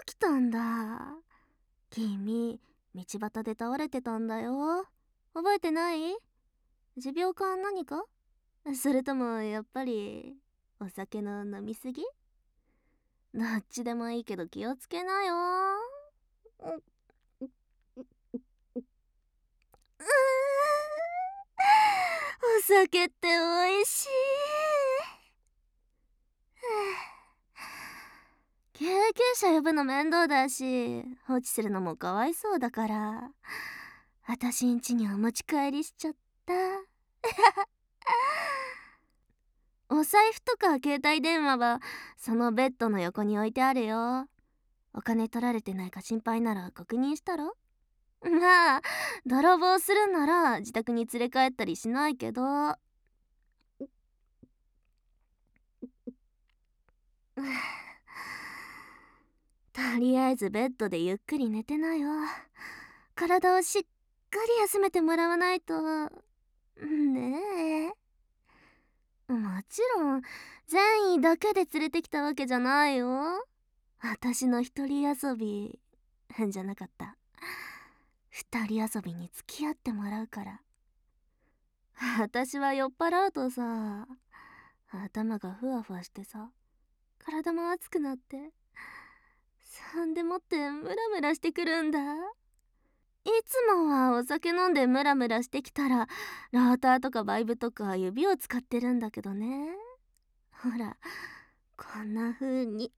起きたんだ。君、道端で倒れてたんだよ。覚えてない？持病か何か？それともやっぱりお酒の飲みすぎ？どっちでもいいけど気をつけなよ。お酒って美味しい。救急車呼ぶの面倒だし、放置するのもかわいそうだから、私ん家にお持ち帰りしちゃった。お財布とか携帯電話はそのベッドの横に置いてあるよ。お金取られてないか心配なら確認したら？まあ、泥棒するんなら自宅に連れ帰ったりしないけど。とりあえずベッドでゆっくり寝てなよ。体をしっかり休めてもらわないと。ねえ。もちろん善意だけで連れてきたわけじゃないよ。私の一人遊びじゃなかった。二人遊びに付き合ってもらうから。私は酔っ払うとさ、頭がふわふわしてさ、体も熱くなって、そんでもってムラムラしてくるんだ。いつもはお酒飲んでムラムラしてきたらローターとかバイブとか指を使ってるんだけどね。ほら、こんな風に。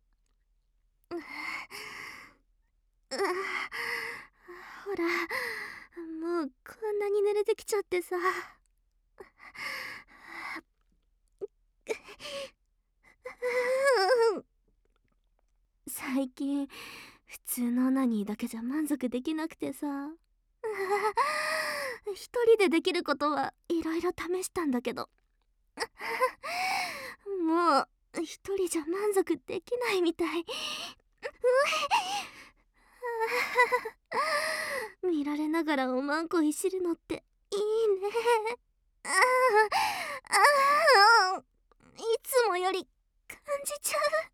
ほら、もうこんなに濡れてきちゃってさ。最近普通のオナニーだけじゃ満足できなくてさ。一人でできることはいろいろ試したんだけど、もう一人じゃ満足できないみたい。見られながらおまんこいじるのっていいね。ああ、いつもより感じちゃう。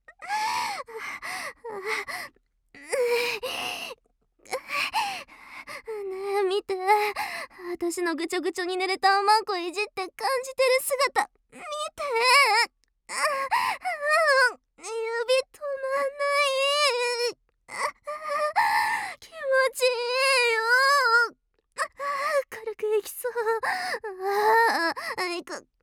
ねえ見て、私のぐちょぐちょに濡れたおまんこいじって感じてる姿見て。ああ、指止まんない。気持ちいいよ。軽くいきそう。ああ、